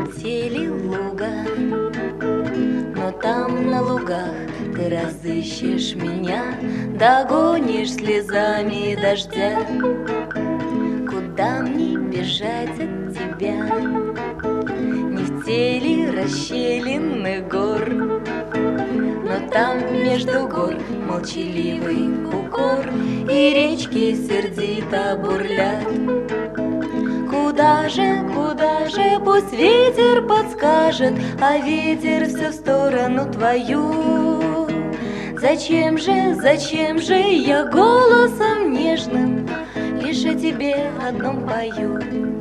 летели луга, но там на лугах ты разыщешь меня, догонишь слезами дождя. Куда мне бежать от тебя? Не в теле расщелинных гор, но там между гор молчаливый укор, и речки сердито бурлят. Куда же, пусть ветер подскажет, а ветер все в сторону твою. Зачем же я голосом нежным лишь о тебе одном пою?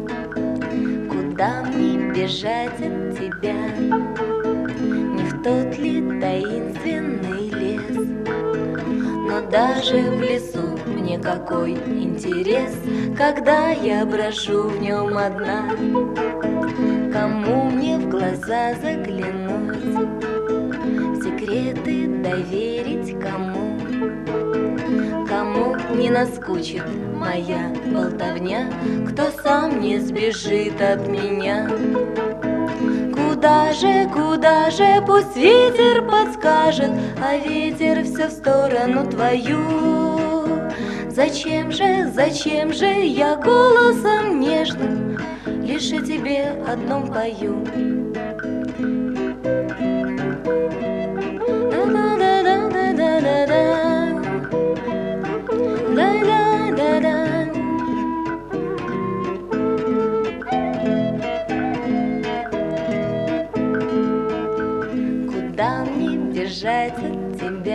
Куда мне бежать от тебя? Не в тот ли таинственный лес? Но даже в лесу мне какой интерес, когда я брожу в нем одна. Кому мне в глаза заглянуть, секреты доверить кому? Кому не наскучит моя болтовня, кто сам не сбежит от меня? Куда же, пусть ветер подскажет, а ветер все в сторону твою. Зачем же я голосом нежным лишь о тебе одном пою? Куда мне бежать от тебя?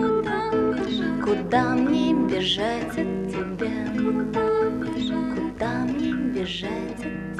Куда мне бежать от тебя? Куда мне бежать от тебя?